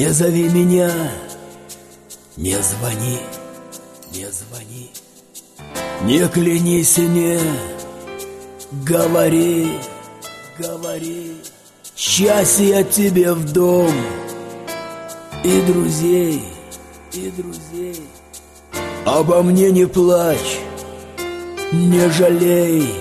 Не зови меня, не звони, не звони, не клянись и не говори, говори. Счастья тебе в дом и друзей, и друзей. Обо мне не плачь, не жалей.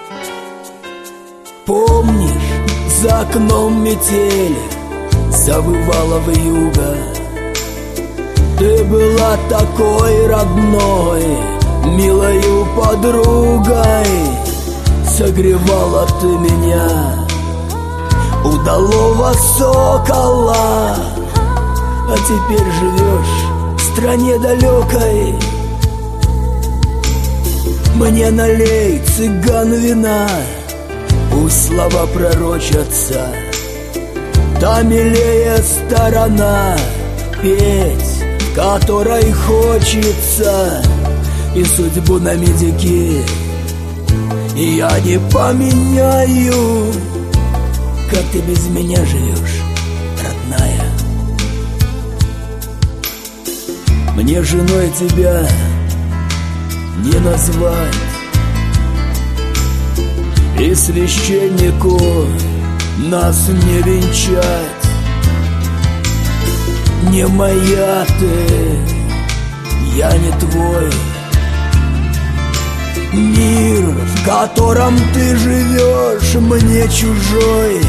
Помнишь, за окном метель завывала вьюга. Ты была такой родной, милою подругой. Согревала ты меня, удалого сокола. А теперь живешь в стране далекой. Мне налей, цыган, вина, пусть слова пророчатся. Та милее сторона, петь, которой хочется. И судьбу на медики я не поменяю. Как ты без меня живешь, родная? Мне женой тебя не назвать, и священнику нас не венчать. Не моя ты, я не твой. Мир, в котором ты живешь, мне чужой.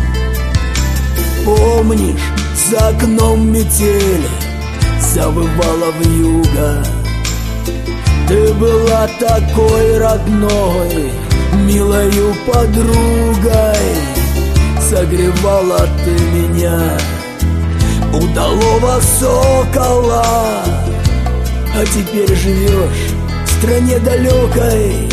Помнишь, за окном метель завывала вьюга. Ты была такой родной, милою подругой. Согревала ты меня, удалого сокола. А теперь живешь в стране далекой.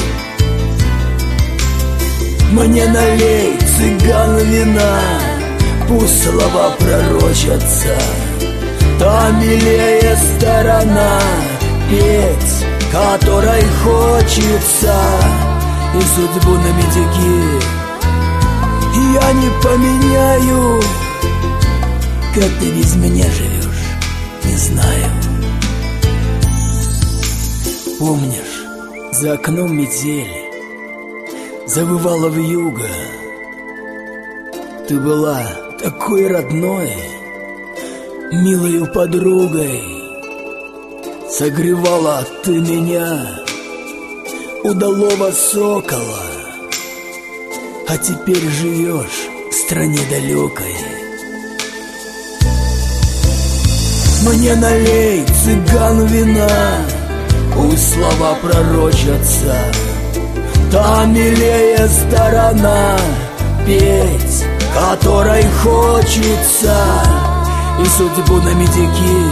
Мне налей, цыган, вина, пусть слова пророчатся. Та милее сторона, петь, которой хочется. И судьбу на медики я не поменяю. Как ты без меня живешь, не знаю. Помнишь, за окном метель завывала вьюга. Ты была такой родной, милою подругой. Согревала ты меня, удалого сокола. А теперь живешь в стране далекой. Мне налей, цыган, вина, пусть слова пророчатся. Та милее сторона, петь, которой хочется. И судьбу на медики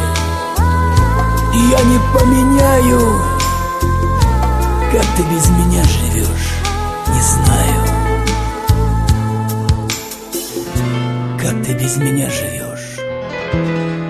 я не поменяю. Как ты без меня живешь, не знаю. Как ты без меня живешь.